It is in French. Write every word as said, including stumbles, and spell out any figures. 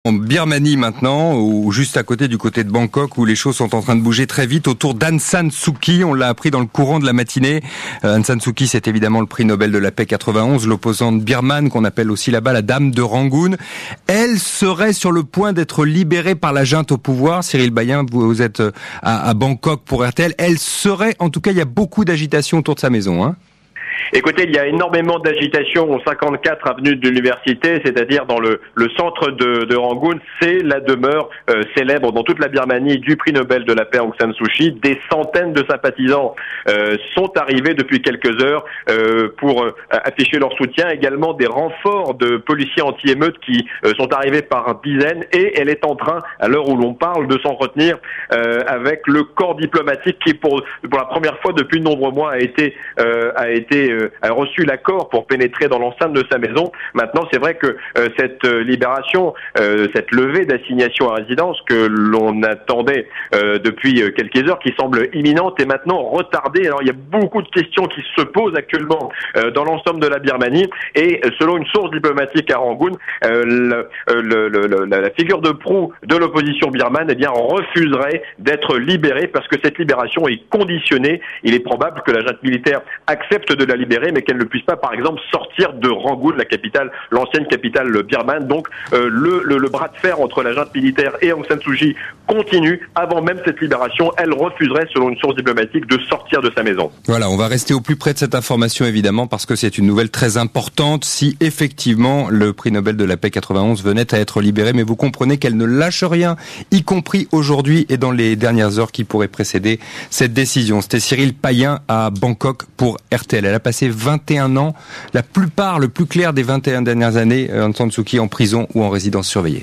En Birmanie maintenant, ou juste à côté du côté de Bangkok, où les choses sont en train de bouger très vite autour d'Aung San Suu Kyi. On l'a appris dans le courant de la matinée. Euh, Aung San Suu Kyi, c'est évidemment le prix Nobel de la paix quatre-vingt-onze, l'opposante birmane qu'on appelle aussi là-bas la dame de Rangoon. Elle serait sur le point d'être libérée par la junte au pouvoir. Cyril Bayen, vous, vous êtes à, à Bangkok pour R T L. Elle serait, en tout cas, il y a beaucoup d'agitation autour de sa maison, hein. Écoutez, il y a énormément d'agitation au cinquante-quatre avenue de l'Université, c'est-à-dire dans le, le centre de, de Rangoon. C'est la demeure euh, célèbre dans toute la Birmanie du prix Nobel de la paix Aung San Suu Kyi. Des centaines de sympathisants euh, sont arrivés depuis quelques heures euh, pour euh, afficher leur soutien. Également des renforts de policiers anti-émeutes qui euh, sont arrivés par dizaines. Et elle est en train, à l'heure où l'on parle, de s'entretenir euh, avec le corps diplomatique qui, pour, pour la première fois depuis de nombreux mois, a été, euh, a été euh, a reçu l'accord pour pénétrer dans l'enceinte de sa maison. Maintenant, c'est vrai que euh, cette euh, libération, euh, cette levée d'assignation à résidence que l'on attendait euh, depuis euh, quelques heures, qui semble imminente, est maintenant retardée. Alors, il y a beaucoup de questions qui se posent actuellement euh, dans l'ensemble de la Birmanie. Et euh, selon une source diplomatique à Rangoon, euh, le, le, le, le, la figure de proue de l'opposition birmane, eh bien, refuserait d'être libérée parce que cette libération est conditionnée. Il est probable que la junte militaire accepte de la libérer, mais qu'elle ne puisse pas, par exemple, sortir de Rangoon, la capitale, l'ancienne capitale birmane. Donc, euh, le, le, le bras de fer entre la junte militaire et Aung San Suu Kyi continue. Avant même cette libération, elle refuserait, selon une source diplomatique, de sortir de sa maison. Voilà, on va rester au plus près de cette information, évidemment, parce que c'est une nouvelle très importante si, effectivement, le prix Nobel de la paix quatre-vingt-onze venait à être libéré. Mais vous comprenez qu'elle ne lâche rien, y compris aujourd'hui et dans les dernières heures qui pourraient précéder cette décision. C'était Cyril Payen à Bangkok pour R T L. Elle a passé vingt et un ans, la plupart, le plus clair des vingt et un dernières années, Aung San Suu Kyi en prison ou en résidence surveillée.